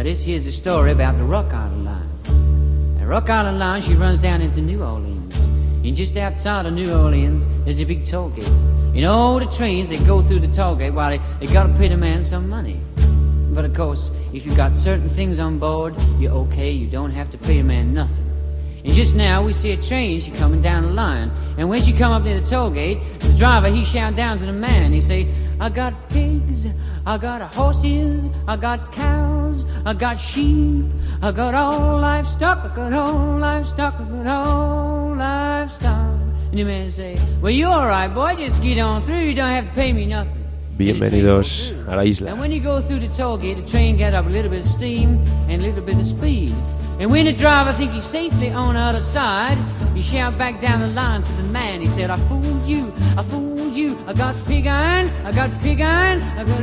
this here's a story about the Rock Island Line. The Rock Island Line, she runs down into New Orleans. And just outside of New Orleans, there's a big toll gate. And all the trains that go through the toll gate, well, they gotta pay the man some money. But of course, if you got certain things on board, you're okay, you don't have to pay the man nothing. And just now we see a train, she coming down the line. And when she come up near the toll gate, the driver, he shout down to the man, he say, I got pigs, I got horses, I got cows, I got sheep, I got all livestock, I got all livestock, I got all livestock. And the man say, well, you all right, boy, just get on through, you don't have to pay me nothing. Bienvenidos a la isla. And when you go through the toll gate, the train get up a little bit of steam and a little bit of speed. And when the driver think he's safely on the other side, he shout back down the line to the man. He said, I fooled you, I fooled you. I got pig iron, I got pig iron, I got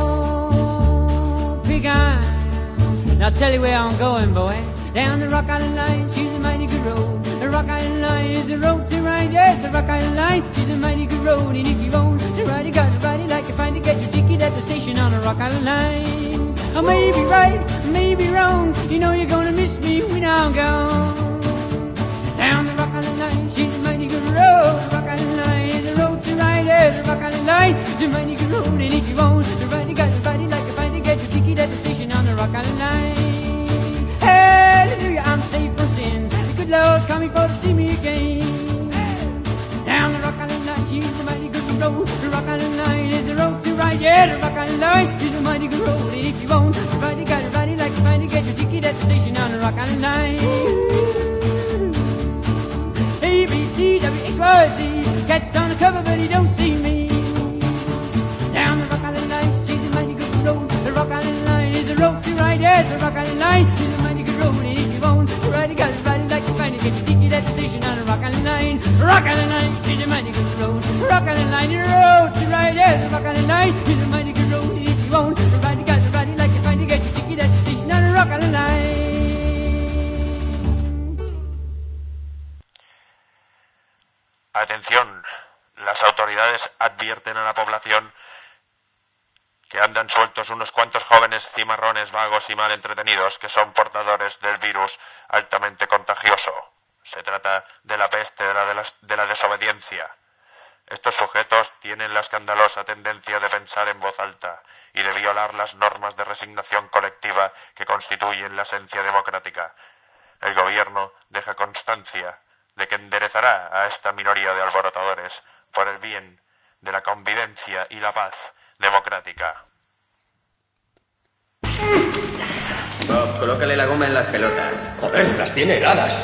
old pig iron. Now I'll tell you where I'm going, boy. Down the Rock Island Line, she's a mighty good road. The Rock Island Line is the road to ride. Yes, the Rock Island Line, she's a mighty good road. And if you own to ride, you got to ride it like you find to get your ticket at the station on the Rock Island Line. I may be right, I may be wrong. You know you're gonna miss me when I'm gone. Down the Rock Island Line, she's a mighty good road. The Rock Island Line is the road to ride. Yes, the Rock Island Line is a mighty good road. And if you want to ride, you got to ride it like you find to get your ticket at the station on the Rock Island Line. Hallelujah, I'm safe from sin. The good Lord's coming for to see me again. Down the Rock Island Line, she's a mighty good road. The Rock Island Line is the road to ride. Yeah, the Rock Island Line is a mighty good road. And if you want to ride, you got to ride it like you find to get your ticket at the station on the Rock Island Line. A, B, C, W, X, Y, Z. Cat's on the cover, but he don't see me. Down the Rock Island Line, she's a mighty good road. The Rock Island Line is the road to ride. Yes, the Rock Island Line is a mighty good road. And if you want to ride, you got to ride it like you find to get your ticket at the station on the Rock Island Line. Rock Island Line, she's a mighty good road. Rock Island Line, the road to ride. Yes, the Rock Island Line is a mighty good road. And if you want to ride, you got to ride it like you find to get your ticket at the station on the Rock Island Line. Atención, las autoridades advierten a la población que andan sueltos unos cuantos jóvenes cimarrones vagos y mal entretenidos que son portadores del virus altamente contagioso. Se trata de la peste de la desobediencia. Estos sujetos tienen la escandalosa tendencia de pensar en voz alta y de violar las normas de resignación colectiva que constituyen la esencia democrática. El gobierno deja constancia de que enderezará a esta minoría de alborotadores por el bien de la convivencia y la paz democrática. Bob, colócale la goma en las pelotas. Joder, las tiene heladas.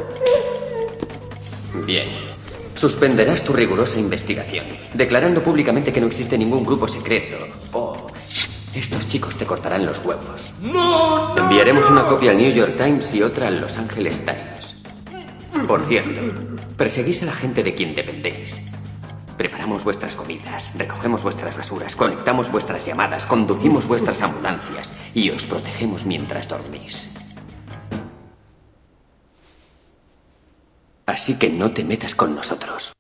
Bien. Suspenderás tu rigurosa investigación, declarando públicamente que no existe ningún grupo secreto. Bob, estos chicos te cortarán los huevos. ¡No! Enviaremos una copia al New York Times y otra al Los Angeles Times. Por cierto, perseguís a la gente de quien dependéis. Preparamos vuestras comidas, recogemos vuestras basuras, conectamos vuestras llamadas, conducimos vuestras ambulancias y os protegemos mientras dormís. Así que no te metas con nosotros.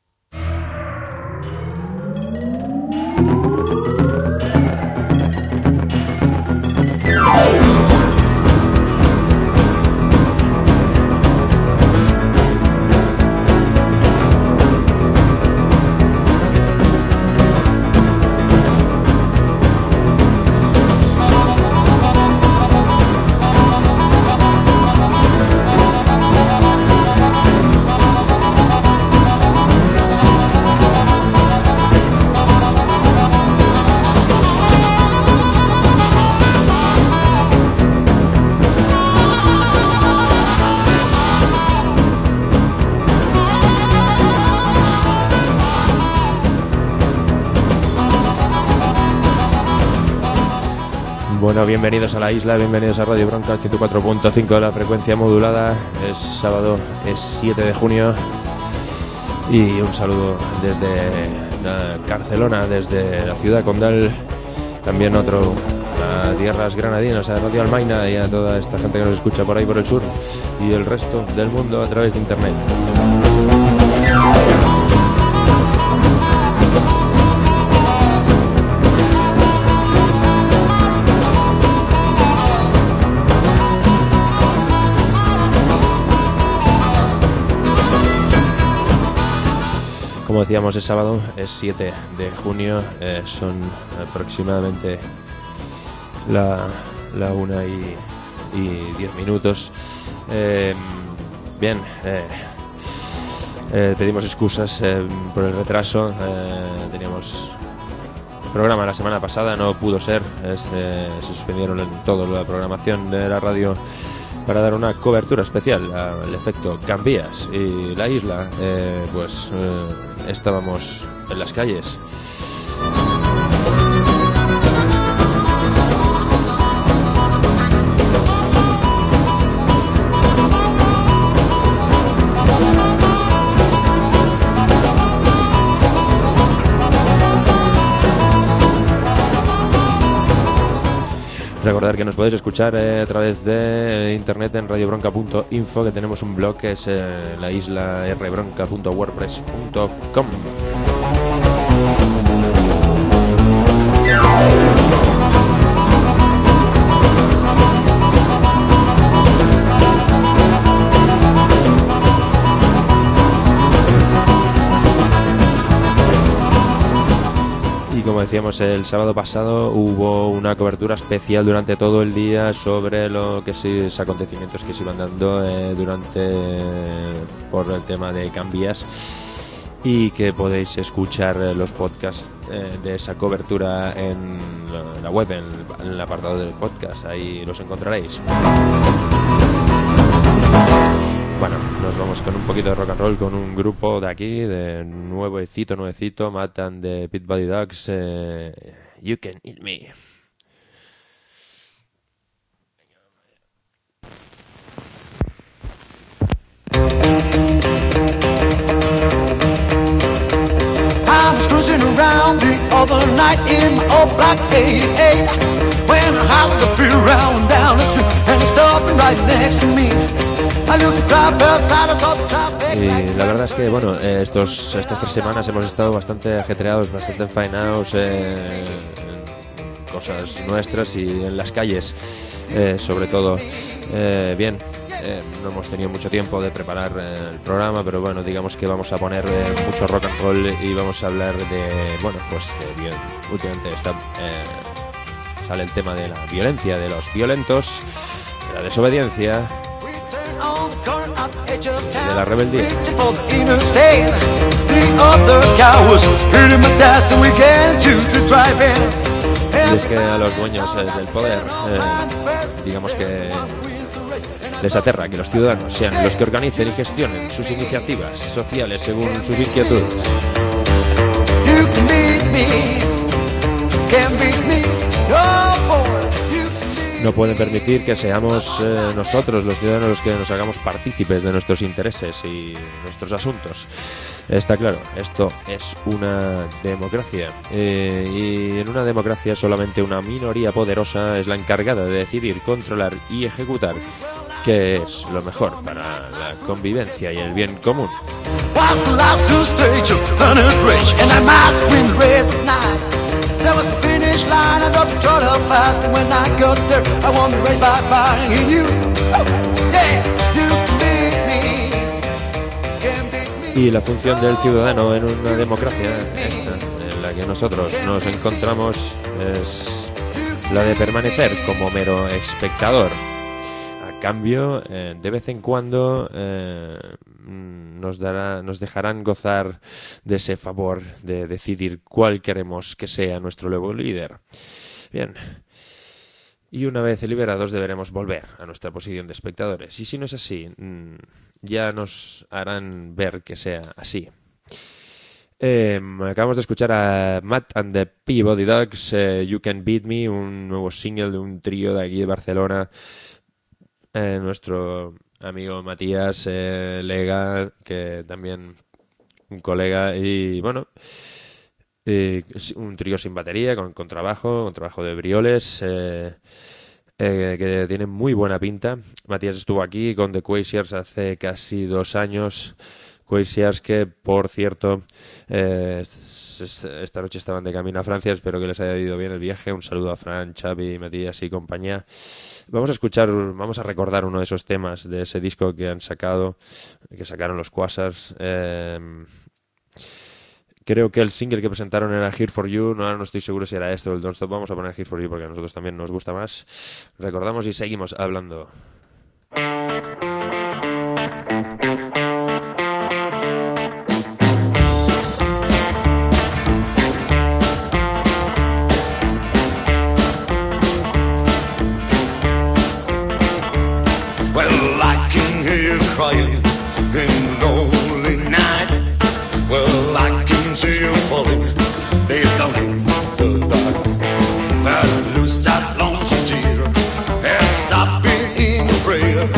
Bueno, bienvenidos a la isla, bienvenidos a Radio Bronca 104.5 de la frecuencia modulada. Es sábado, es 7 de junio y un saludo desde Barcelona, desde la ciudad condal, también otro a tierras granadinas, a Radio Almaina y a toda esta gente que nos escucha por ahí por el sur y el resto del mundo a través de internet. Como decíamos, es sábado, es 7 de junio, son aproximadamente la 1:10. Bien, pedimos excusas por el retraso. Teníamos programa la semana pasada, no pudo ser, se suspendieron toda la programación de la radio para dar una cobertura especial al efecto Cambías y la isla. Estábamos en las calles. Recordar que nos podéis escuchar a través de internet en radiobronca.info, que tenemos un blog que es la isla rbronca.wordpress.com. Como decíamos, el sábado pasado hubo una cobertura especial durante todo el día sobre los acontecimientos que se iban dando por el tema de Cambías, y que podéis escuchar los podcasts de esa cobertura en la web, en el apartado del podcast, ahí los encontraréis. Bueno, nos vamos con un poquito de rock and roll con un grupo de aquí, de nuevecito, Matt and the Pit Body Dogs, You Can Eat Me. I was cruising around the other night in my old black 88 when I happened to be around down the street and it's stopping right next to me. Y la verdad es que, bueno, estas 3 semanas hemos estado bastante ajetreados, bastante enfaenados en cosas nuestras y en las calles, sobre todo. No hemos tenido mucho tiempo de preparar el programa, pero bueno, digamos que vamos a poner mucho rock and roll y vamos a hablar últimamente sale el tema de la violencia, de los violentos, de la desobediencia, de la rebeldía. Y es que a los dueños del poder, digamos que les aterra que los ciudadanos sean los que organicen y gestionen sus iniciativas sociales según sus inquietudes. No pueden permitir que seamos nosotros, los ciudadanos, los que nos hagamos partícipes de nuestros intereses y nuestros asuntos. Está claro, esto es una democracia. Y en una democracia solamente una minoría poderosa es la encargada de decidir, controlar y ejecutar qué es lo mejor para la convivencia y el bien común. Y la función del ciudadano en una democracia, esta en la que nosotros nos encontramos, es la de permanecer como mero espectador. A cambio, de vez en cuando nos dejarán gozar de ese favor de decidir cuál queremos que sea nuestro nuevo líder. Bien. Y una vez liberados deberemos volver a nuestra posición de espectadores. Y si no es así, ya nos harán ver que sea así. Acabamos de escuchar a Matt and the Peabody Dogs, You Can Beat Me, un nuevo single de un trío de aquí de Barcelona. Nuestro amigo Matías Lega, que también un colega, y bueno, un trío sin batería, con contrabajo de Brioles, que tiene muy buena pinta. Matías estuvo aquí con The Quasiars hace casi 2 años. Quasiars que, por cierto, esta noche estaban de camino a Francia. Espero que les haya ido bien el viaje. Un saludo a Fran, Xavi, Matías y compañía. Vamos a recordar uno de esos temas de ese disco que sacaron los Quasiars. Creo que el single que presentaron era Here For You. No estoy seguro si era este o el Don't Stop. Vamos a poner Here For You porque a nosotros también nos gusta más. Recordamos y seguimos hablando. Well, I can hear you crying in the lonely night. Well, I can see you falling deep down in the dark. Well, lose that lonesome tear and stop being afraid of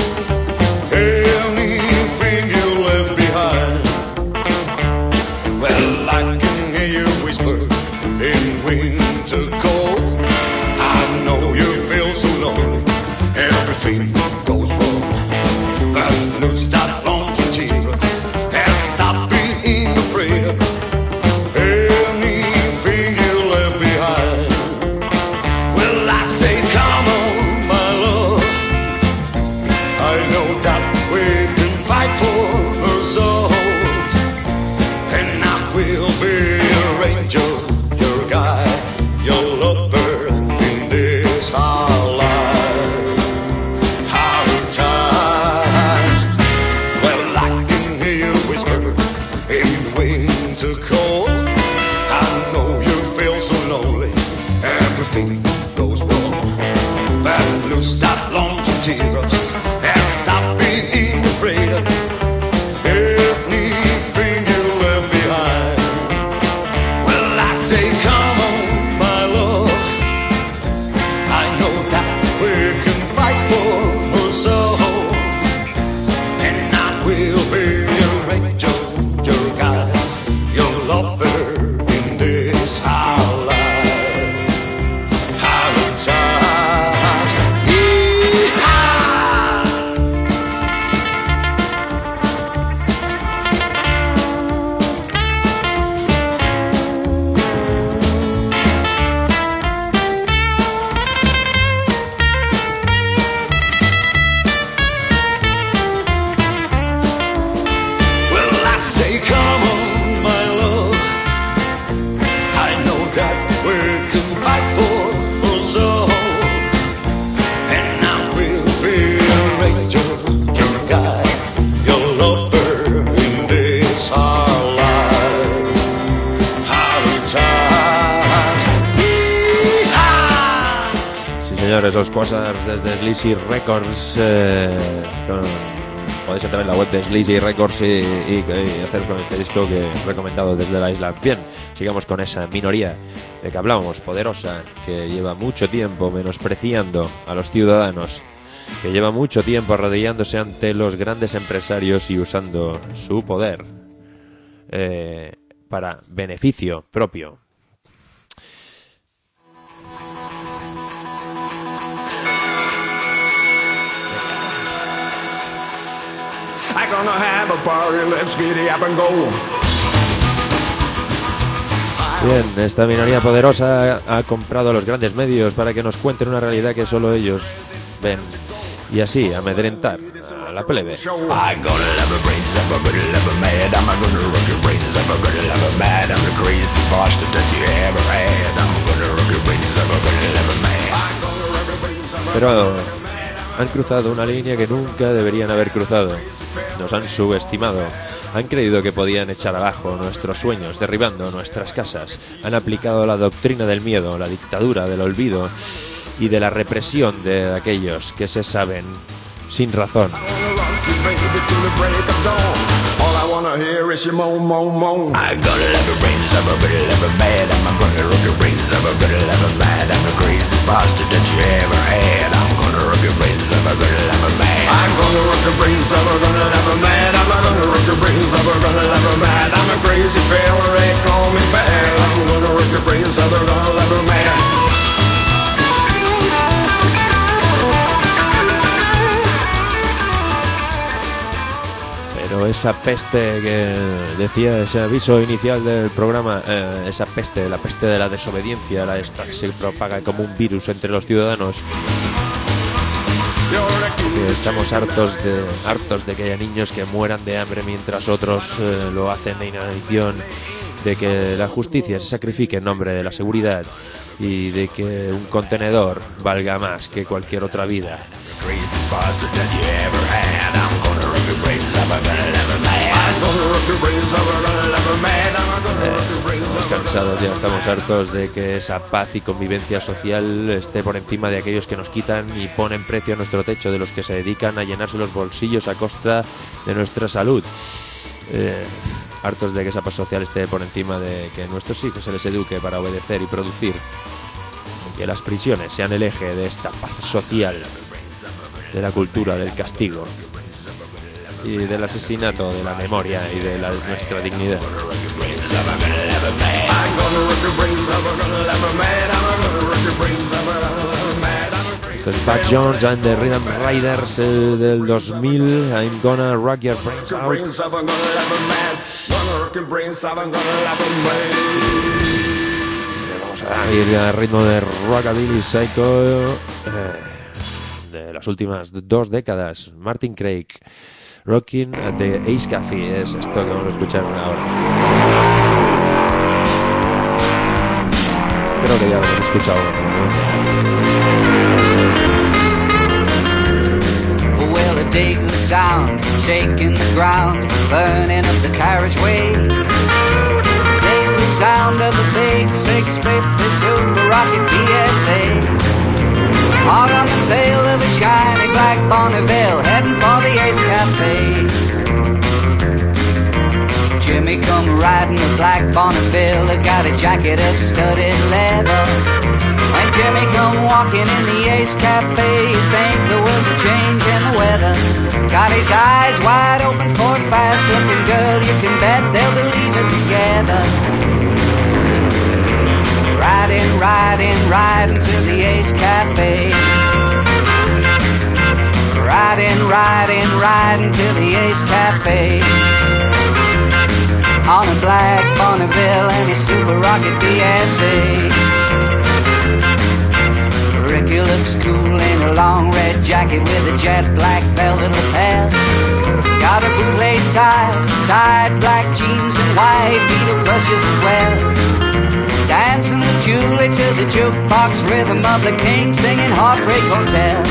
anything you left behind. Well, I can hear you whisper in winter cold. I know you feel so lonely, everything goes wrong. But lose that lonesome tear and stop being afraid of anything you left behind. Well, I say, come on, my love. I know that we can fight for our souls, and I will be your angel, your guide, your lover in this our life. Hard times. Well, I can hear you whisper in winter cold. I know you feel so lonely, everything goes wrong. But lose that lonesome tear and stop being afraid of anything you left behind. Well, I say, come on, my love. I know that we can fight for our soul, and I will be your angel, your guide, your lover in this our life. Hard times. Yee-haw! Well, I say, come on, my love. I know that we can fight for our soul, and I will be your angel, your guide, your lover in this our life. Hard times. Yee-haw! Sí, señores, los Quasars desde Sleazy Records. Podéis entrar en la web de Sleazy Records y hacer con este disco que he recomendado desde la isla. Bien, sigamos con esa minoría de que hablábamos, poderosa, que lleva mucho tiempo menospreciando a los ciudadanos, que lleva mucho tiempo arrodillándose ante los grandes empresarios y usando su poder para beneficio propio. I'm gonna have a party, let's get it up and go. Bien, esta minoría poderosa ha comprado a los grandes medios para que nos cuenten una realidad que solo ellos ven y así amedrentar a la plebe. I'm gonna love a brains up, I'm gonna love a mad, I'm gonna rock your brains up, I'm gonna love a mad, I'm the crazy bastard that you ever had. I'm gonna rock your brains up, I'm gonna love a mad. I'm gonna rock your brains up. Pero han cruzado una línea que nunca deberían haber cruzado. Nos han subestimado. Han creído que podían echar abajo nuestros sueños, derribando nuestras casas. Han aplicado la doctrina del miedo, la dictadura del olvido y de la represión de aquellos que se saben sin razón. All I wanna hear is your moan, moan, moan. I'm gonna love your brains up, I'm gonna love a mad, I'm gonna rock your brains up, I'm gonna love a mad, I'm the crazy bastard that you ever had. I'm gonna rock your brains up, I'm gonna love a mad. I'm gonna rock your brains up, I'm gonna love a mad, I'm gonna rock your brains up, I'm gonna love a mad. I'm a crazy fella, they call me bad. I'm gonna rock your brains up, I'm gonna love a mad. Pero esa peste que decía, ese aviso inicial del programa, esa peste, la peste de la desobediencia, esta se propaga como un virus entre los ciudadanos. Que estamos hartos de que haya niños que mueran de hambre mientras otros lo hacen de inanición de que la justicia se sacrifique en nombre de la seguridad y de que un contenedor valga más que cualquier otra vida. Estamos cansados, ya estamos hartos de que esa paz y convivencia social esté por encima de aquellos que nos quitan y ponen precio a nuestro techo, de los que se dedican a llenarse los bolsillos a costa de nuestra salud. Hartos de que esa paz social esté por encima de que a nuestros hijos se les eduque para obedecer y producir, que las prisiones sean el eje de esta paz social, de la cultura del castigo y del asesinato de la memoria y de nuestra dignidad. Esto es Bad Jones and the Rhythm Riders del 2000. I'm gonna rock your brains out. Vamos a ir al ritmo de Rockabilly Psycho de las últimas 2 décadas. Martin Craig, Rockin' at the Ace Cafe, es esto que vamos a escuchar ahora. Creo que ya lo hemos escuchado, ¿no? Well, I dig the sound, shaking the ground, burning up the carriageway. Dig the sound of a big 650 Super Rocket PSA. Hot on the tail of a shiny black Bonneville, heading for the Ace Cafe. Jimmy come riding a black Bonneville, got a jacket of studded leather. When Jimmy come walking in the Ace Cafe, you think there was a change in the weather. Got his eyes wide open for a fast-looking girl, you can bet they'll be leaving together. Riding, riding, riding to the Ace Cafe. Riding, riding, riding to the Ace Cafe. On a black Bonneville and a Super Rocket PSA. Ricky looks cool in a long red jacket with a jet black velvet lapel. Got a bootlace tie, tied black jeans and white beetle brushes as well. Dancing with Julie to the jukebox rhythm of the King, singing Heartbreak Hotel.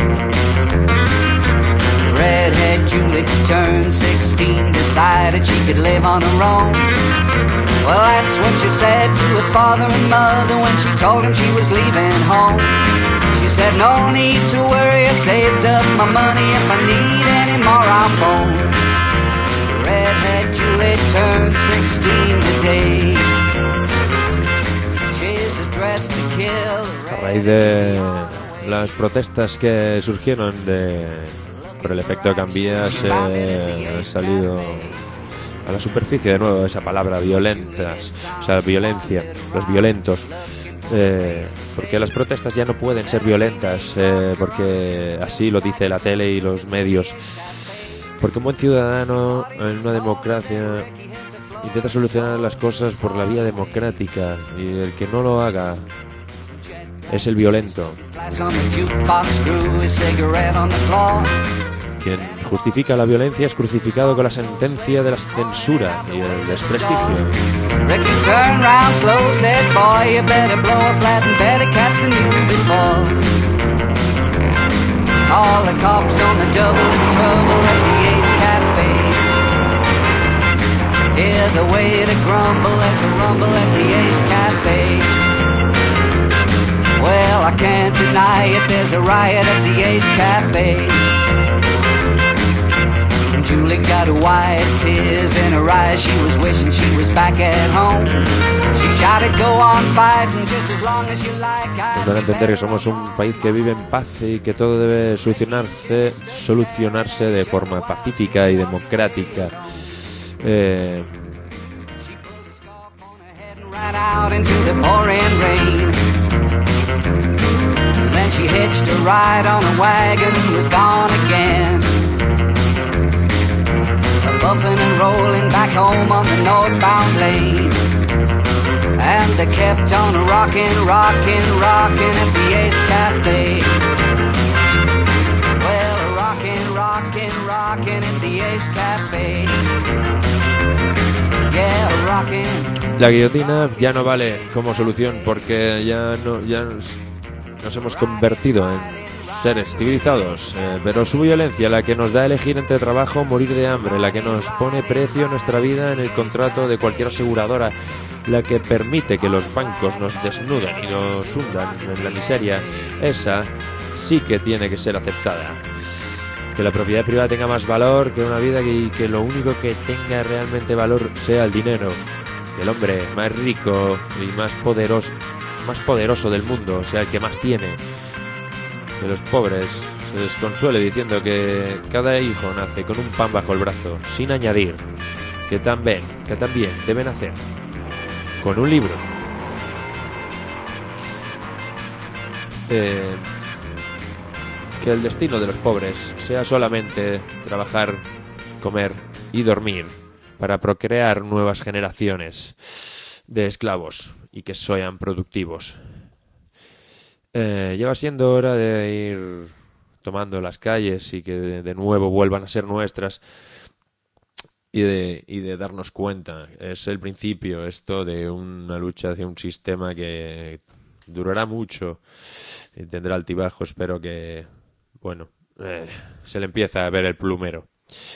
Redhead Julie turned 16, decided she could live on her own. Well, that's what she said to her father and mother when she told them she was leaving home. She said, no need to worry, I saved up my money, if I need any more I'll phone. Redhead Julie turned 16 today. A raíz de las protestas que surgieron por el efecto de Cambia, ha salido a la superficie de nuevo esa palabra violentas, o sea, violencia, los violentos. Porque las protestas ya no pueden ser violentas, porque así lo dice la tele y los medios. Porque un buen ciudadano en una democracia intenta solucionar las cosas por la vía democrática, y el que no lo haga es el violento. Quien justifica la violencia es crucificado con la sentencia de la censura y el desprestigio. Hear the way to grumble as a rumble at the Ace Cafe. Well, I can't deny it, there's a riot at the Ace Cafe. And Julie got wise tears in her eyes, she was wishing she was back at home. She shouted, go on fighting just as long as you like. Nos dan a entender que somos un país que vive en paz y que todo debe solucionarse de forma pacífica y democrática. Right out into the pouring rain. Then she hitched a ride on a wagon and was gone again. Bumping and rolling back home on the northbound lane. And they kept on rocking, rocking, rocking at the Ace Cafe. Well, rocking, rocking, rocking at the Ace Cafe. Yeah, rocking. La guillotina ya no vale como solución porque ya nos hemos convertido en seres civilizados, pero su violencia, la que nos da a elegir entre trabajo o morir de hambre, la que nos pone precio a nuestra vida en el contrato de cualquier aseguradora, la que permite que los bancos nos desnuden y nos hundan en la miseria, esa sí que tiene que ser aceptada. Que la propiedad privada tenga más valor que una vida y que lo único que tenga realmente valor sea el dinero. Que el hombre más rico y más poderoso del mundo sea el que más tiene. Que los pobres se desconsuele diciendo que cada hijo nace con un pan bajo el brazo, sin añadir que también deben nacer con un libro. Que el destino de los pobres sea solamente trabajar, comer y dormir para procrear nuevas generaciones de esclavos y que sean productivos. Ya va siendo hora de ir tomando las calles y que de nuevo vuelvan a ser nuestras y de darnos cuenta. Es el principio esto de una lucha hacia un sistema que durará mucho y tendrá altibajos, pero que, bueno, se le empieza a ver el plumero.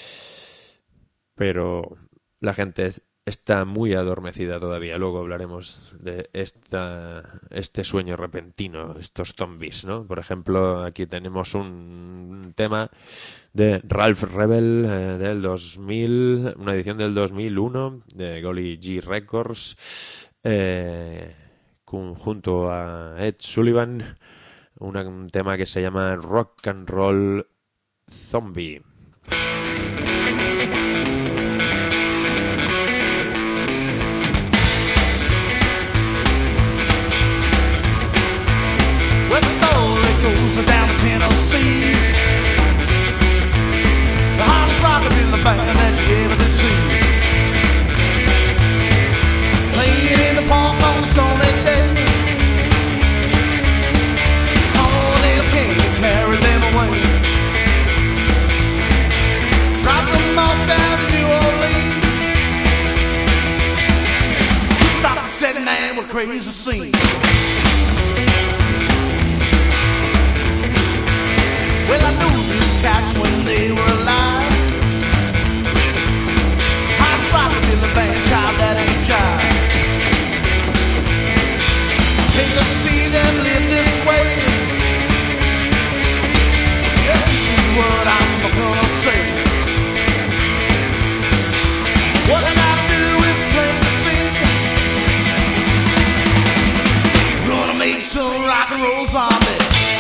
Pero la gente está muy adormecida todavía. Luego hablaremos de este sueño repentino, estos zombies, ¿no? Por ejemplo, aquí tenemos un tema de Ralph Rebel del 2000, una edición del 2001 de Golly G Records, junto a Ed Sullivan, un tema que se llama Rock and Roll Zombie. Goes down to Tennessee. The hardest rocket in the band that you ever did see. Playing in the park on a stormy day. Cornell King carried them away. Dropped them off down to New Orleans. Stopped the second man with a crazy scene. Well, I knew these cats when they were alive. I'm slotted in the band, child, that ain't jive. Take to see them live this way. Yeah, this is what I'm gonna say. What I gotta do is play the scene. Gonna make some rock and roll zombies.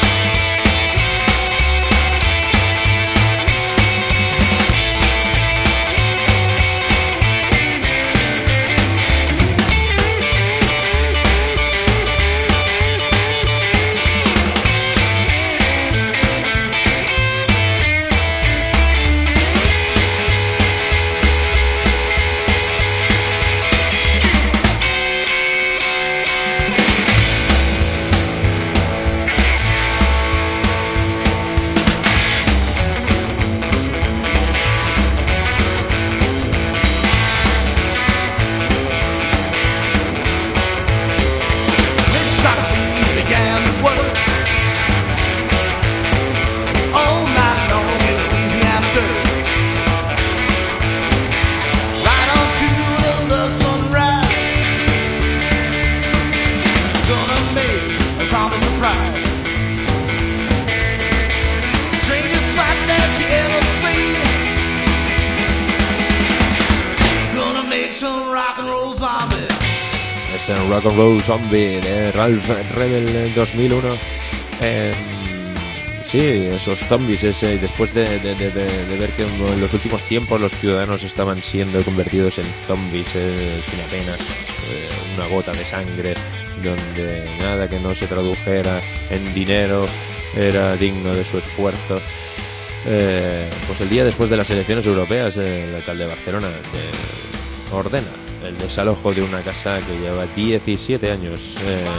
Rock and Roll Zombie de Ralph Rebel en 2001. Sí, esos zombies después de ver que en los últimos tiempos los ciudadanos estaban siendo convertidos en zombies sin apenas una gota de sangre, donde nada que no se tradujera en dinero era digno de su esfuerzo. Pues el día después de las elecciones europeas, el alcalde de Barcelona ordena el desalojo de una casa que lleva 17 años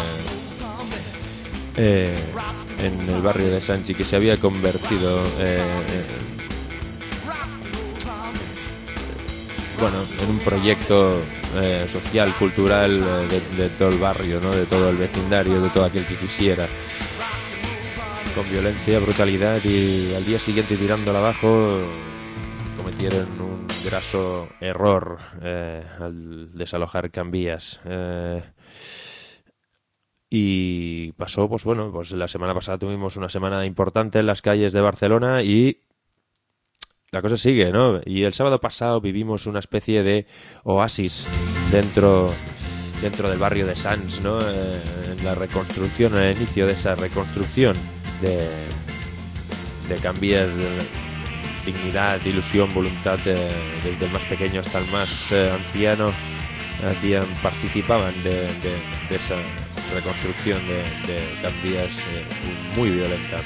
en el barrio de Sanchi, que se había convertido bueno, en un proyecto social, cultural de todo el barrio, ¿no? De todo el vecindario, de todo aquel que quisiera, con violencia, brutalidad, y al día siguiente tirándola abajo cometieron un graso error al desalojar Can Vies. Y pasó, pues bueno, pues la semana pasada tuvimos una semana importante en las calles de Barcelona y la cosa sigue, ¿no? Y el sábado pasado vivimos una especie de oasis dentro del barrio de Sants, ¿no? En la reconstrucción, en el inicio de esa reconstrucción de Can Vies, dignidad, ilusión, voluntad, desde el más pequeño hasta el más anciano, participaban de esa reconstrucción de Can Vies, muy violenta.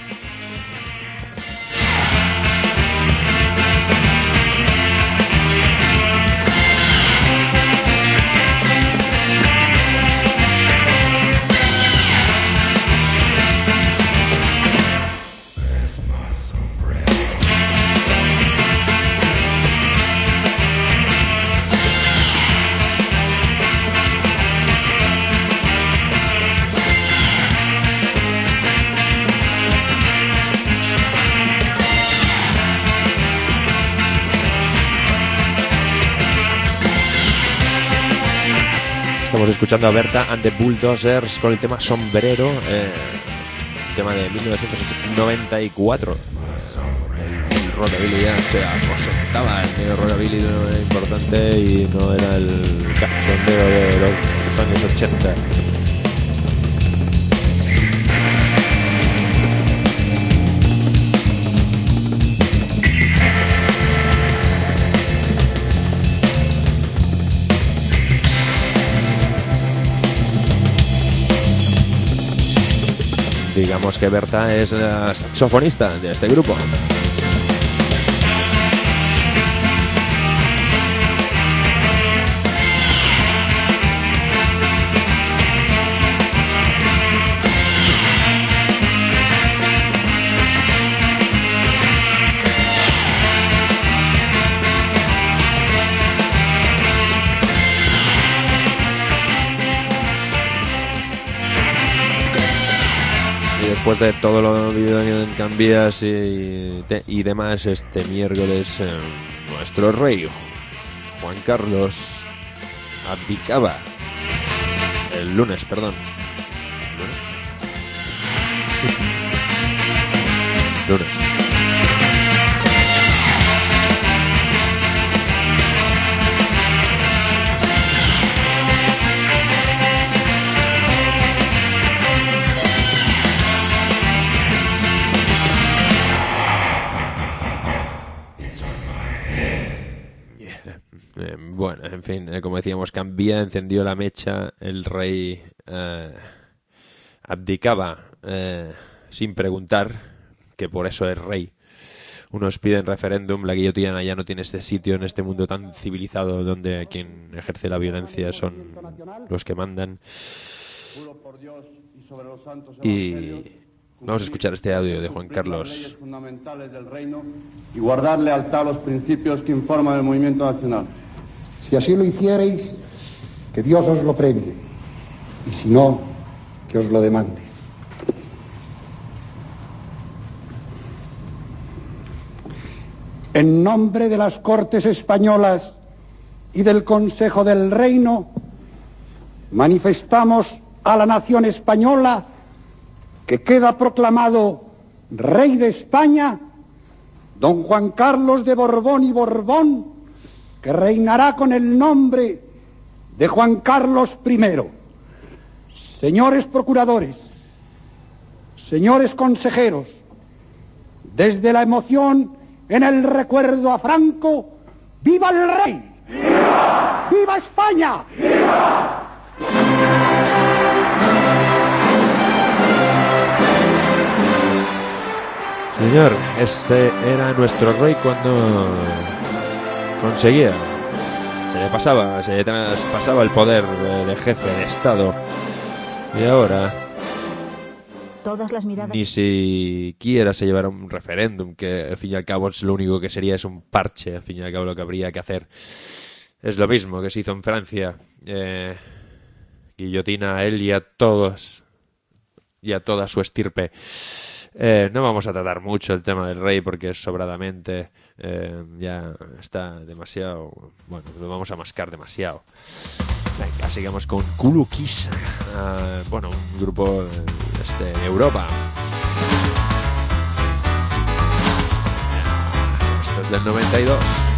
Estamos escuchando a Berta and the Bulldozers con el tema Sombrero, tema de 1994. El rockabilly ya se aposentaba, el rockabilly no era importante y no era el cachondeo de los años 80. Digamos que Berta es la saxofonista de este grupo. Después de todo lo vivido en Can Vies y demás, este miércoles nuestro rey Juan Carlos abdicaba. El lunes, perdón. Lunes. Bueno, en fin, como decíamos, Can Vies encendió la mecha, el rey abdicaba sin preguntar, que por eso es rey. Unos piden referéndum, la guillotina ya no tiene este sitio en este mundo tan civilizado donde quien ejerce la violencia son los que mandan. Y vamos a escuchar este audio de Juan Carlos. Fundamentales del reino y guardar lealtad a los principios que informan el movimiento nacional. Si así lo hicierais, que Dios os lo premie, y si no, que os lo demande. En nombre de las Cortes Españolas y del Consejo del Reino, manifestamos a la nación española que queda proclamado Rey de España, don Juan Carlos de Borbón y Borbón, que reinará con el nombre de Juan Carlos I. Señores procuradores, señores consejeros, desde la emoción en el recuerdo a Franco, ¡viva el rey! ¡Viva! ¡Viva España! ¡Viva! Señor, ese era nuestro rey cuando conseguía, se le traspasaba el poder de jefe de Estado, y ahora todas las miradas ni siquiera se llevará un referéndum, que al fin y al cabo es lo único que sería, es un parche, al fin y al cabo lo que habría que hacer. es lo mismo que se hizo en Francia. Guillotina a él y a todos y a toda su estirpe. No vamos a tratar mucho el tema del rey porque es sobradamente ya está demasiado, bueno, lo vamos a mascar demasiado. Venga, sigamos con Kulu Kisa, bueno, un grupo de Europa. Esto es del 92.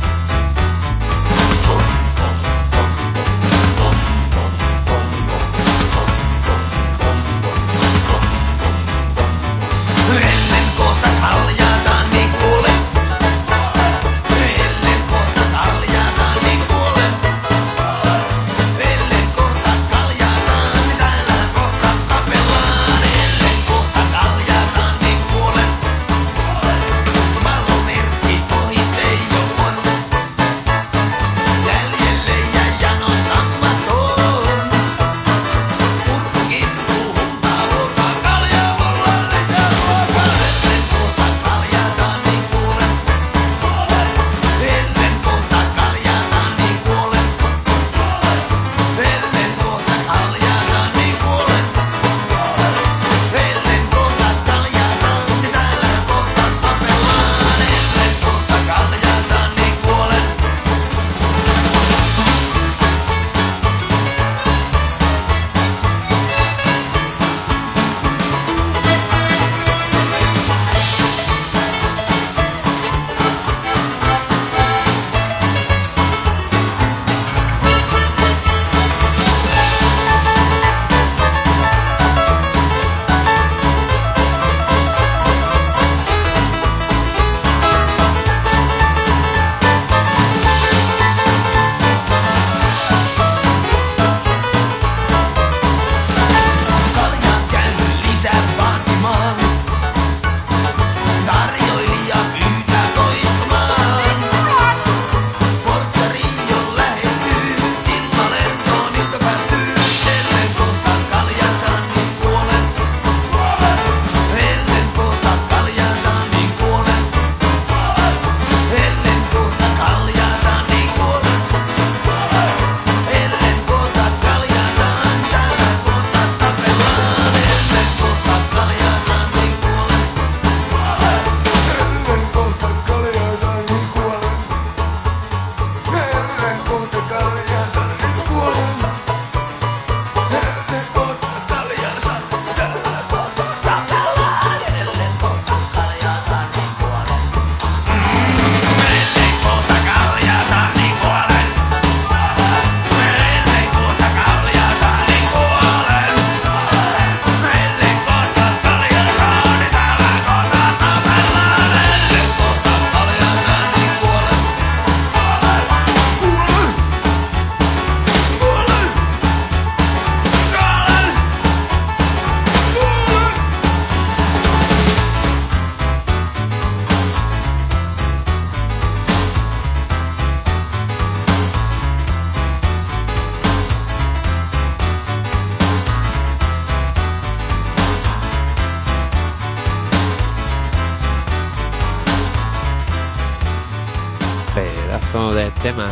De tema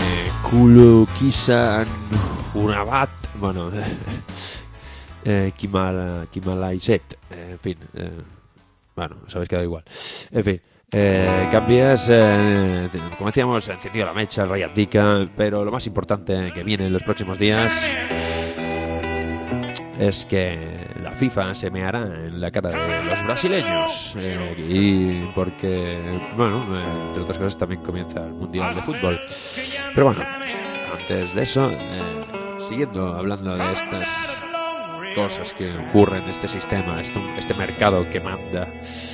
Kulu Kisa Urabat, bueno, Kimalaiset, en fin, bueno, sabéis que da igual, en fin, cambias, como decíamos, encendido la mecha, el Rayat Dika, pero lo más importante que viene en los próximos días es que la FIFA se meará en la cara de los brasileños, y porque, bueno, entre otras cosas también comienza el Mundial de Fútbol. Pero bueno, antes de eso, siguiendo hablando de estas cosas que ocurren en este sistema, este mercado que manda,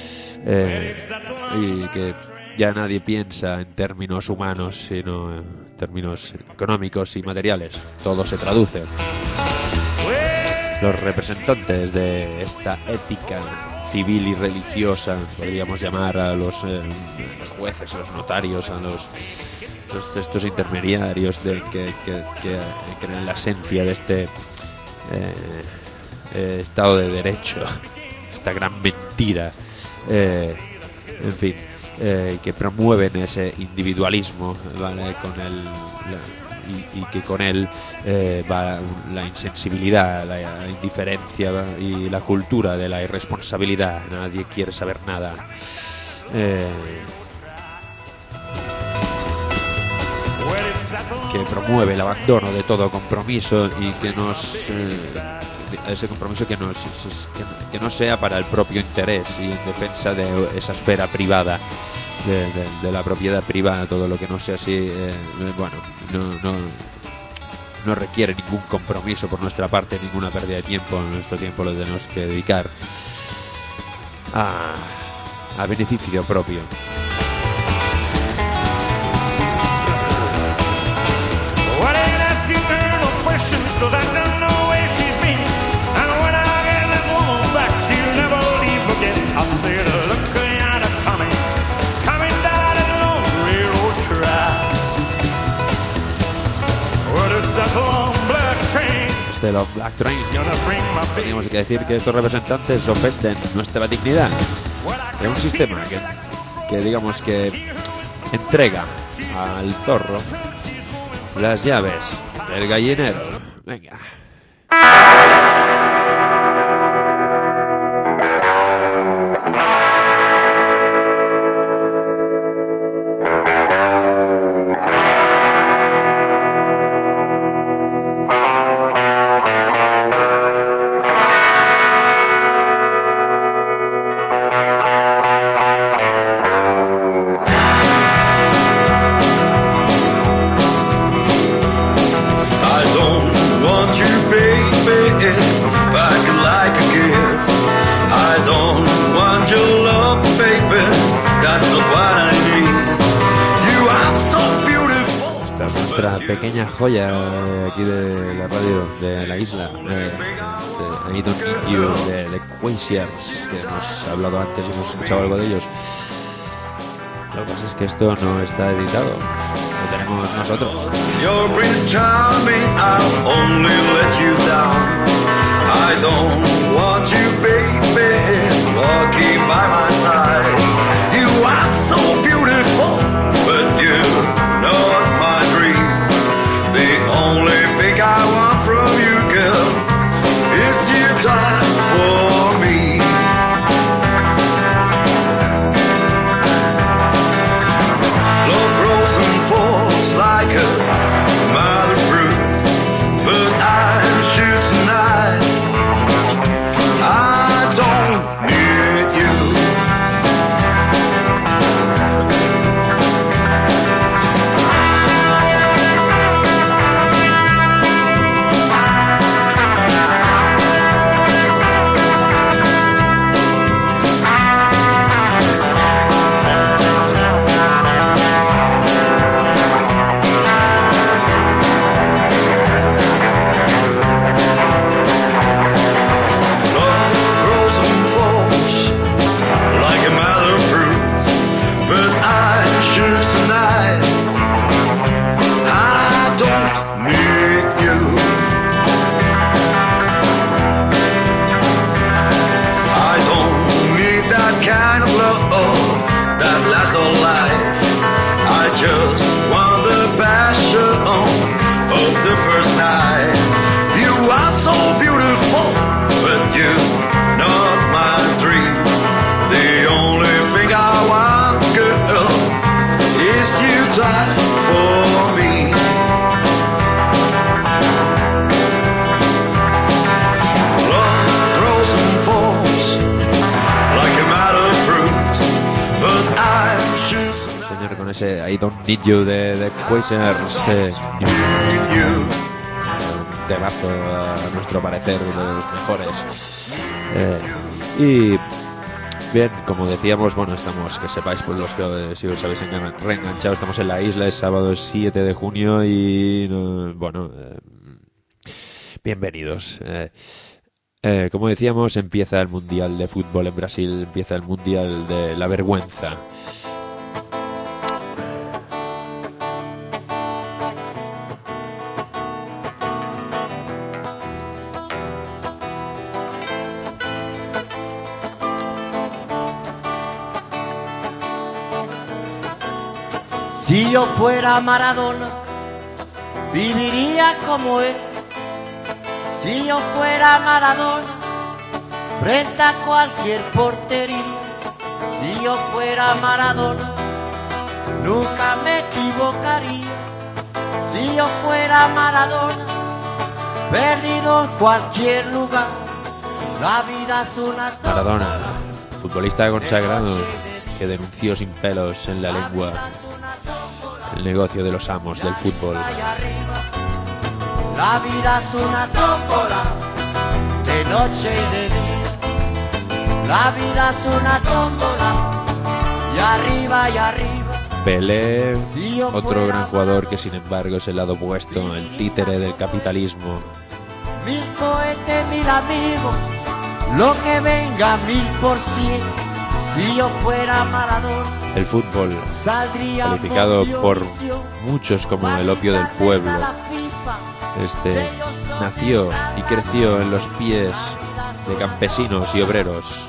y que ya nadie piensa en términos humanos, sino en términos económicos y materiales. Todo se traduce. Los representantes de esta ética civil y religiosa, podríamos llamar a los jueces, a los notarios, a estos intermediarios que creen la esencia de este Estado de Derecho, esta gran mentira, en fin, que promueven ese individualismo, ¿vale? Y que con él va la insensibilidad, la indiferencia y la cultura de la irresponsabilidad. Nadie quiere saber nada. Que promueve el abandono de todo compromiso y que ese compromiso que no sea para el propio interés y en defensa de esa esfera privada, de la propiedad privada. Todo lo que no sea así, no requiere ningún compromiso por nuestra parte, ninguna pérdida de tiempo. Nuestro tiempo lo tenemos que dedicar a beneficio propio. De los Black Train. Teníamos que decir que estos representantes ofenden nuestra dignidad. Es un sistema que digamos que entrega al zorro las llaves del gallinero. Venga. Pequeña joya aquí de la radio de la isla, I Don't Need You de The Quasiars, que hemos hablado antes y hemos escuchado algo de ellos. Lo que pasa es que esto no está editado, lo tenemos nosotros. Your Prince Charming, I'll only let you down. I don't want you, baby, walking by my side. You are so beautiful, but you're not my dream. The only thing I want from you, girl, is to die for me. Love grows and falls like a mother fruit, but I'm sure tonight I don't need you. I Don't Need You de Quasiars, un temazo a nuestro parecer, de los mejores. Y bien, como decíamos, bueno, estamos, que sepáis, por los que si os habéis reenganchado, estamos en la isla, es sábado 7 de junio y bueno, bienvenidos. Como decíamos, empieza el Mundial de Fútbol en Brasil, empieza el Mundial de la Vergüenza. Si yo fuera Maradona, viviría como él. Si yo fuera Maradona, frente a cualquier portería. Si yo fuera Maradona, nunca me equivocaría. Si yo fuera Maradona, perdido en cualquier lugar. La vida es una... Maradona, futbolista consagrado que denunció sin pelos en la lengua el negocio de los amos del fútbol. La vida es una tómbola, de noche y de día. La vida es una tómbola, y arriba y arriba. Pelé, otro gran jugador que sin embargo es el lado opuesto, el títere del capitalismo. 1000 cohetes, 1000 amigos, lo que venga 1000%. Si yo fuera Maradona, el fútbol, calificado por muchos como el opio del pueblo, nació y creció en los pies de campesinos y obreros.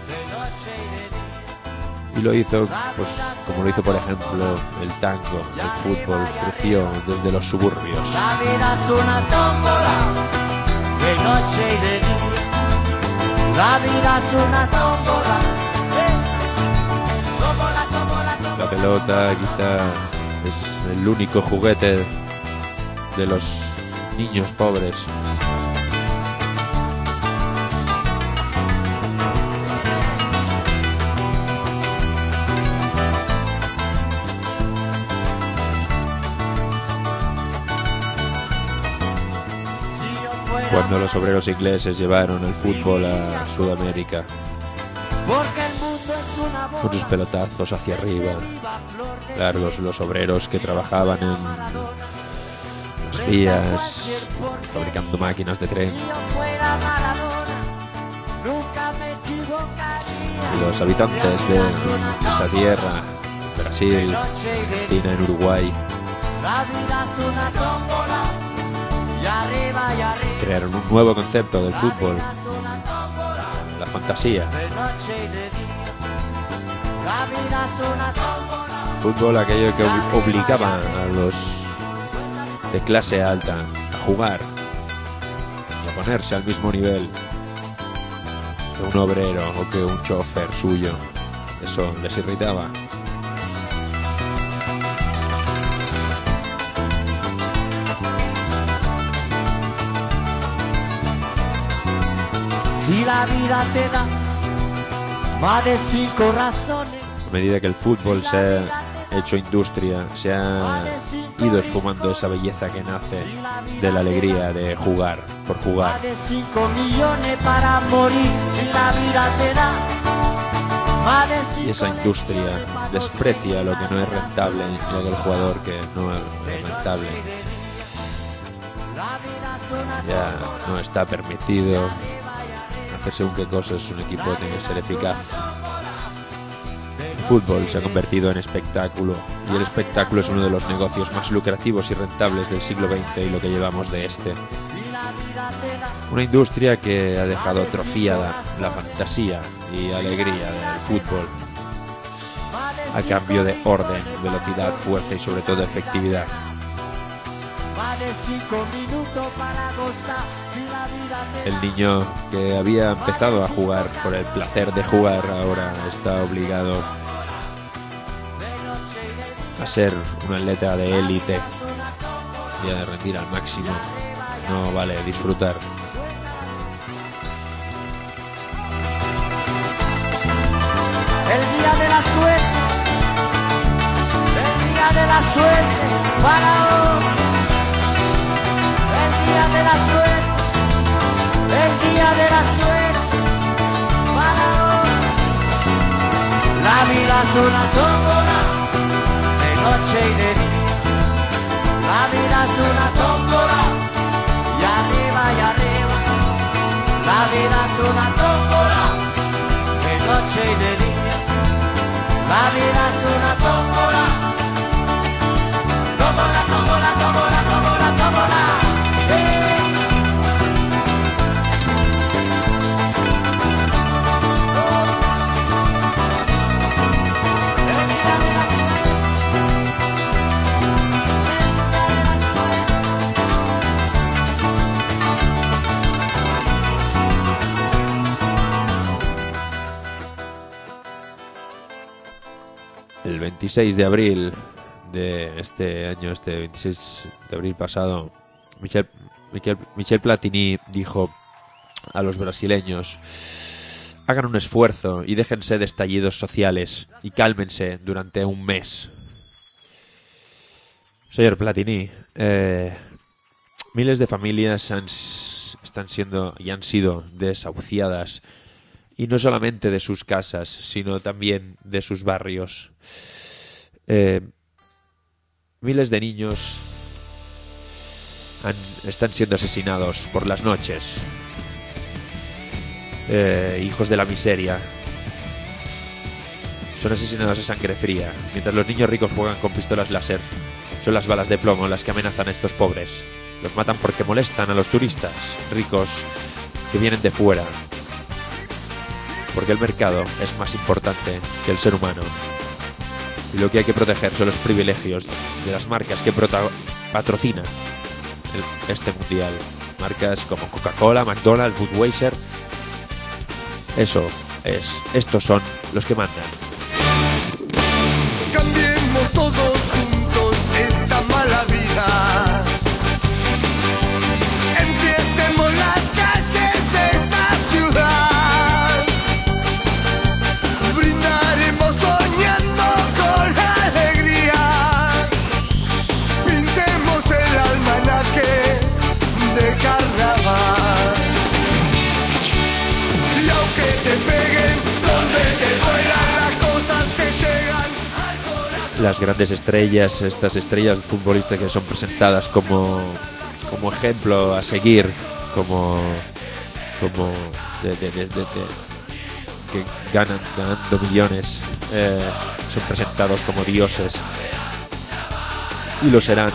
Y lo hizo, pues, como lo hizo por ejemplo el tango. El fútbol creció desde los suburbios. La vida es una tómbola, de noche y de día. La vida es una tómbola. La pelota quizá es el único juguete de los niños pobres. Cuando los obreros ingleses llevaron el fútbol a Sudamérica, con sus pelotazos hacia arriba, largos, los obreros que trabajaban en las vías, fabricando máquinas de tren, y los habitantes de esa tierra, Brasil, Argentina, en Uruguay, crearon un nuevo concepto del fútbol, la fantasía. Fútbol, aquello que obligaba a los de clase alta a jugar y a ponerse al mismo nivel que un obrero o que un chofer suyo. Eso les irritaba. Si la vida te da más de 5 razones. A medida que el fútbol se ha hecho industria, se ha ido esfumando esa belleza que nace de la alegría de jugar por jugar. Más de 5 millones para morir. Si la vida te da más de 5. Y esa industria desprecia lo que no es rentable y aquel jugador que no es rentable. Ya no está permitido hacer según qué cosas un equipo tiene que ser eficaz. El fútbol se ha convertido en espectáculo y el espectáculo es uno de los negocios más lucrativos y rentables del siglo XX y lo que llevamos de este. Una industria que ha dejado atrofiada la fantasía y alegría del fútbol a cambio de orden, velocidad, fuerza y sobre todo efectividad. El niño que había empezado a jugar por el placer de jugar ahora está obligado a ser un atleta de élite y a rendir al máximo. No vale disfrutar. El día de la suerte, el día de la suerte para hoy. El día de la suerte, el día de la suerte para hoy. La vida es una tómbola, de noche y de día. La vida es una tómbola, y arriba y arriba. La vida es una tómbola, de noche y de día. La vida es una tómbola, tómbola, tómbola, tómbola, tómbola, tómbola. el 26 de abril de este año, este 26 de abril pasado, Michel Platini dijo a los brasileños: hagan un esfuerzo y déjense de estallidos sociales y cálmense durante un mes. Señor Platini, miles de familias están siendo y han sido desahuciadas, y no solamente de sus casas, sino también de sus barrios. Miles de niños están siendo asesinados por las noches. Hijos de la miseria. Son asesinados a sangre fría, mientras los niños ricos juegan con pistolas láser. Son las balas de plomo las que amenazan a estos pobres. Los matan porque molestan a los turistas ricos que vienen de fuera. Porque el mercado es más importante que el ser humano. Y lo que hay que proteger son los privilegios de las marcas que patrocinan este mundial. Marcas como Coca-Cola, McDonald's, Budweiser. Estos son los que mandan. Cambiemos todos juntos esta mala vida. Enfiestemos las calles de esta ciudad. Brindaremos soñando con alegría. Pintemos el almanaque de carnaval. Y aunque te peguen, donde te duelan las cosas que llegan al corazón. Las grandes estrellas, estas estrellas futbolistas que son presentadas como ejemplo a seguir, que ganando millones, son presentados como dioses, y lo serán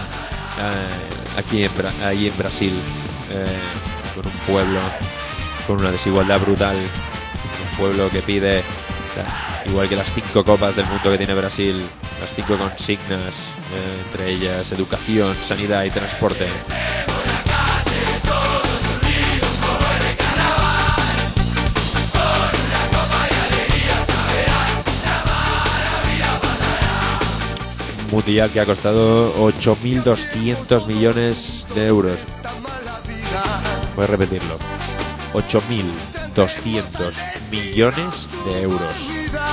ahí en Brasil, con un pueblo con una desigualdad brutal, un pueblo que pide, igual que las 5 copas del mundo que tiene Brasil, las 5 consignas, entre ellas educación, sanidad y transporte. Un mundial que ha costado 8.200 millones de euros. Voy a repetirlo. 8.200 millones de euros.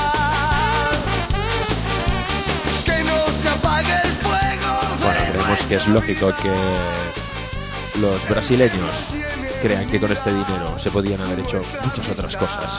Bueno, creemos que es lógico que los brasileños crean que con este dinero se podían haber hecho muchas otras cosas.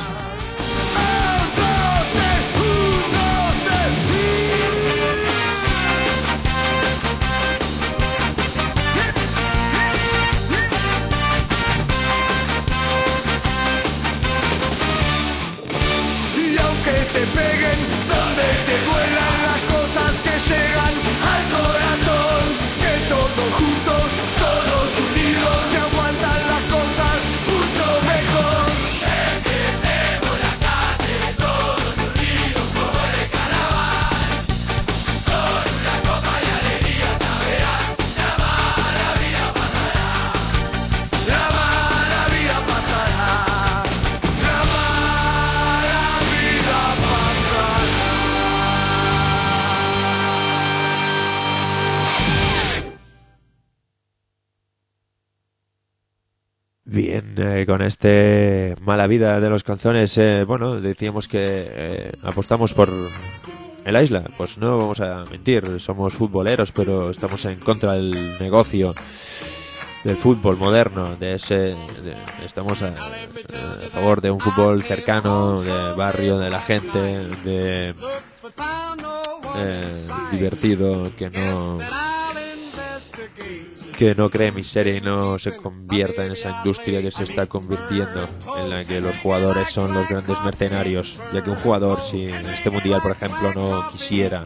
Te peguen, donde te duelan las cosas que llegan al corazón. Que todos juntos, todos unidos, se aguantan las cosas mucho mejor. Enfiestemos la calle, todos unidos como el carnaval. Con una copa y alegría saberán, la mala vida pasará. La mala vida pasará. La mala Bien, con este mala vida de los canzones, bueno, decíamos que apostamos por el Isla. Pues no vamos a mentir, somos futboleros, pero estamos en contra del negocio del fútbol moderno, estamos a favor de un fútbol cercano, de barrio, de la gente, divertido, que no cree miseria y no se convierta en esa industria que se está convirtiendo, en la que los jugadores son los grandes mercenarios, ya que un jugador, si en este mundial por ejemplo no quisiera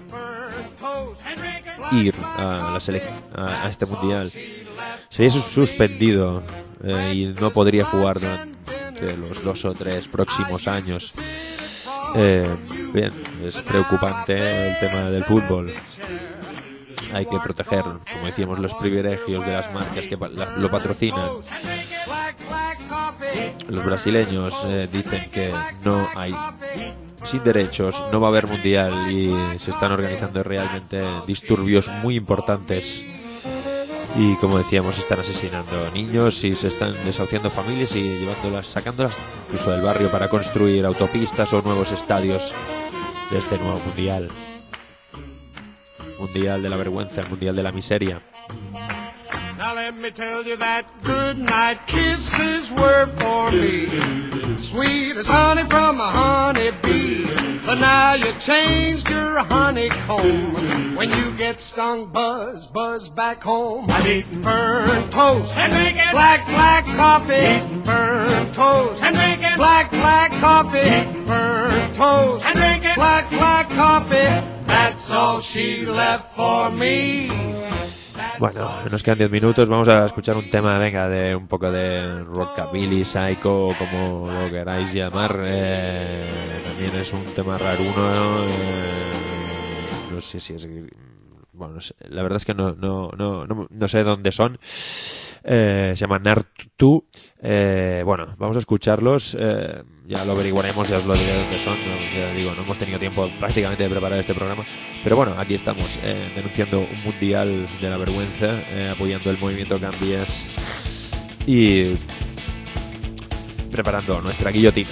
ir a este mundial, sería suspendido y no podría jugar durante los 2 o 3 próximos años. Bien, es preocupante el tema del fútbol. Hay que proteger, como decíamos, los privilegios de las marcas que lo patrocinan. Los brasileños dicen que no hay sin derechos, no va a haber mundial y se están organizando realmente disturbios muy importantes. Y como decíamos, están asesinando niños y se están desahuciando familias y llevándolas, sacándolas incluso del barrio para construir autopistas o nuevos estadios de este nuevo mundial. Mundial de la vergüenza, el mundial de la miseria. Now let me tell you that good night kisses were for me, sweet as honey from a honeybee. But now you changed your honeycomb. When you get stung, buzz, buzz back home. I'm eating burnt toast and drinking black, black coffee. Burnt toast and drinking black, black coffee. Burnt toast and drinking black, black coffee. That's all she left for me. Bueno, nos quedan 10 minutos, vamos a escuchar un tema, venga, de un poco de rockabilly, psycho, como lo queráis llamar. También es un tema raruno, no sé si es... Bueno, no sé, la verdad es que no sé dónde son. Se llama Nartu. Bueno, vamos a escucharlos. Ya lo averiguaremos, ya os lo diré dónde son. Ya digo, no hemos tenido tiempo prácticamente de preparar este programa. Pero bueno, aquí estamos, denunciando un mundial de la vergüenza, apoyando el movimiento Cambies y preparando nuestra guillotina.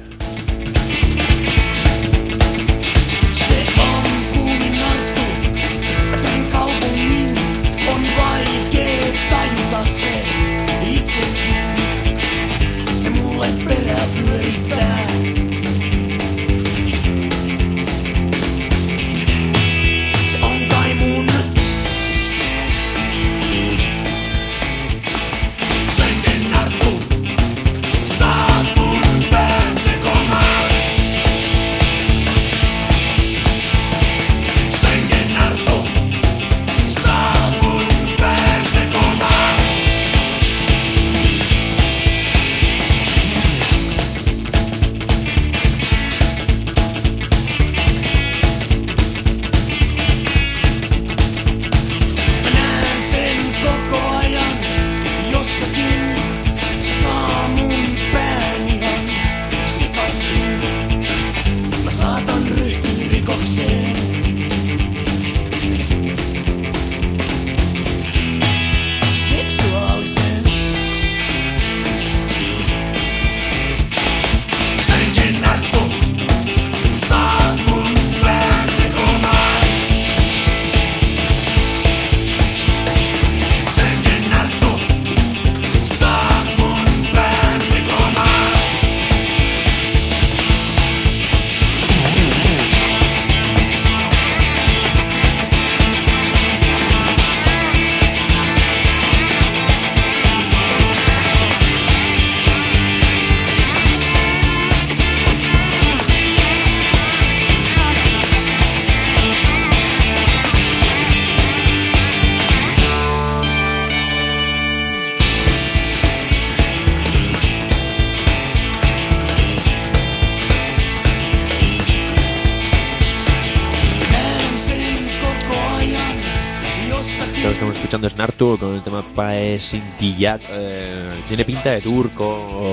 Escuchando Snartu con el tema Paesintillat, tiene pinta de turco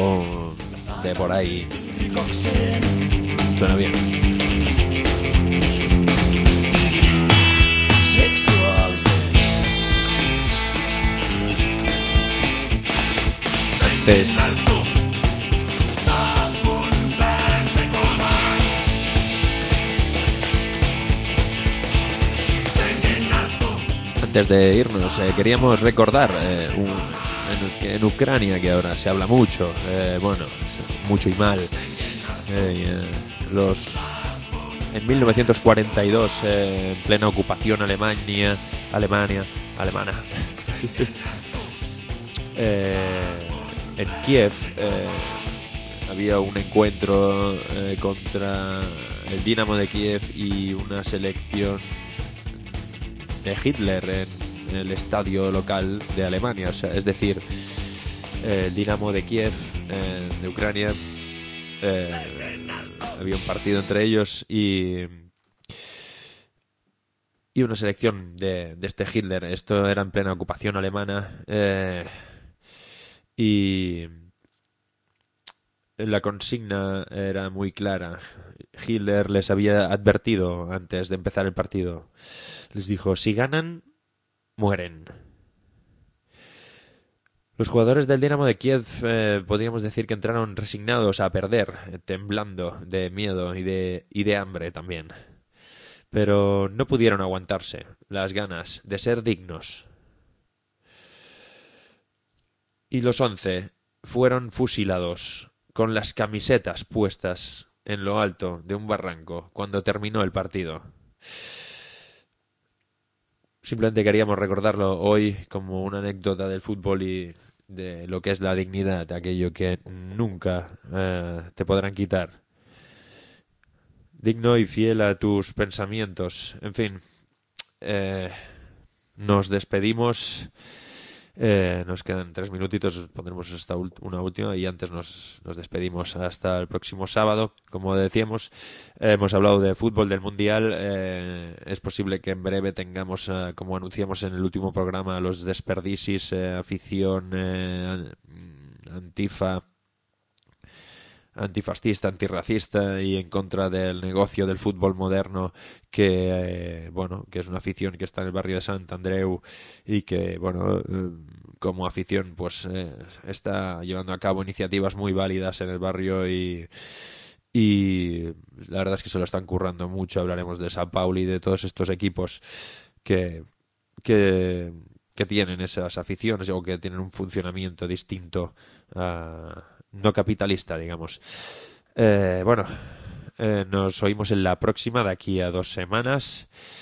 o de por ahí. Suena bien. Entonces, antes de irnos, queríamos recordar en Ucrania, que ahora se habla mucho, bueno, mucho y mal, en 1942, en plena ocupación alemana, en Kiev había un encuentro contra el Dinamo de Kiev y una selección de Hitler en el estadio local de Alemania, o sea, es decir, el Dinamo de Kiev de Ucrania, había un partido entre ellos y una selección de este Hitler. Esto era en plena ocupación alemana, y la consigna era muy clara: Hitler les había advertido antes de empezar el partido. Les dijo, si ganan, mueren. Los jugadores del Dinamo de Kiev podríamos decir que entraron resignados a perder, temblando de miedo y de hambre también. Pero no pudieron aguantarse las ganas de ser dignos. Y los 11 fueron fusilados con las camisetas puestas en lo alto de un barranco cuando terminó el partido. Simplemente queríamos recordarlo hoy como una anécdota del fútbol y de lo que es la dignidad, aquello que nunca te podrán quitar. Digno y fiel a tus pensamientos. En fin, nos despedimos. Nos quedan 3 minutitos, pondremos una última y antes nos despedimos hasta el próximo sábado. Como decíamos, hemos hablado de fútbol, del Mundial. Es posible que en breve tengamos, como anunciamos en el último programa, los desperdicis, afición antifascista, antirracista y en contra del negocio del fútbol moderno que es una afición que está en el barrio de Sant Andreu y que como afición pues está llevando a cabo iniciativas muy válidas en el barrio y la verdad es que se lo están currando mucho. Hablaremos de San Pauli y de todos estos equipos que tienen esas aficiones o que tienen un funcionamiento distinto no capitalista, digamos. Nos oímos en la próxima, de aquí a 2 semanas.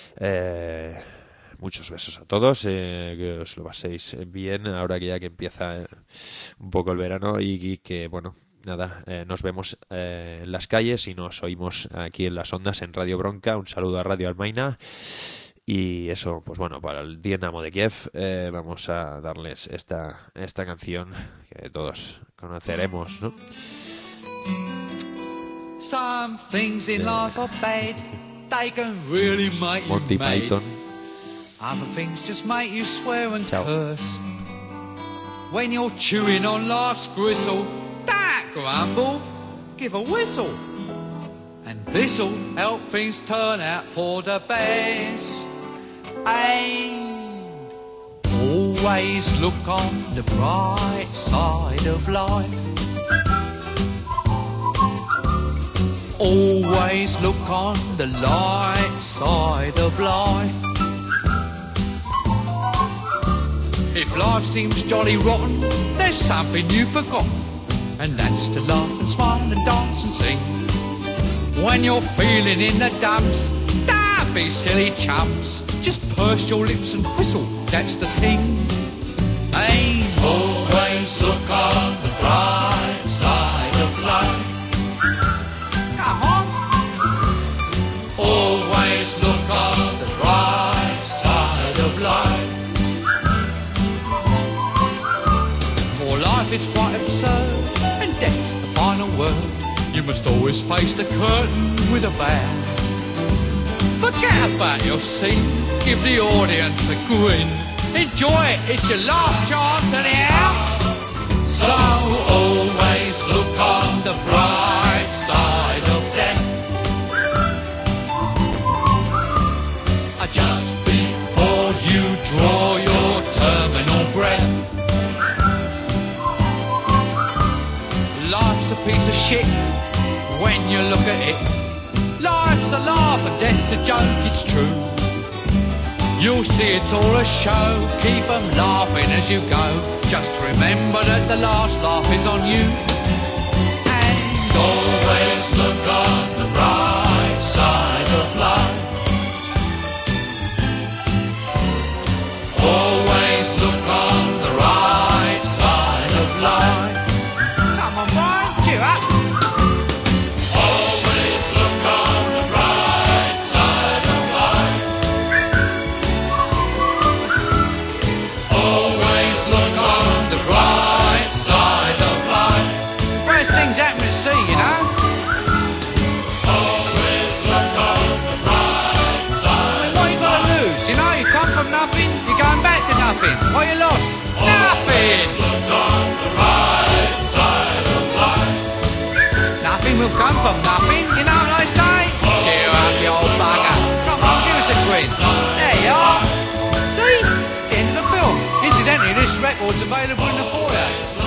Muchos besos a todos, que os lo paséis bien ahora que ya que empieza un poco el verano y que, nos vemos en las calles y nos oímos aquí en las ondas en Radio Bronca. Un saludo a Radio Almaina. Y eso, para el Dinamo de Kiev vamos a darles esta canción que todos conoceremos, ¿no? Some things in life are bad, they can really make you Monty mad. Python. Other things just make you swear and curse. When you're chewing on life's gristle, don't grumble, give a whistle. And this'll help things turn out for the best. And always look on the bright side of life. Always look on the light side of life. If life seems jolly rotten, there's something you've forgotten, and that's to laugh and smile and dance and sing. When you're feeling in the dumps, don't be silly chumps. Just purse your lips and whistle, that's the thing. Hey, always look on the bright side of life. Come on. Always look on the bright side of life. For life is quite absurd, and death's the final word. You must always face the curtain with a bow. Forget about your scene, give the audience a grin. Enjoy it, it's your last chance anyhow. So always look on the bright side of death. Just before you draw your terminal breath. Life's a piece of shit when you look at it. Life's a laugh and death's a joke, it's true. You'll see it's all a show, keep 'em laughing as you go. Just remember that the last laugh is on you. And always look on the bright side of life. Always look on the right side of life. Come on, boy, cheer up. Always look on the bright side of life. Always look on the right side of life. Worst things happen at sea, you know. Always look on the bright side. What you got to lose? You know, you come from nothing, you're going back to nothing. What you lost? Nothing. Always look on the right side of life. Nothing will come from nothing, you know what I say? in. There you are. See? The end of the film. Incidentally, this record's available in the foyer.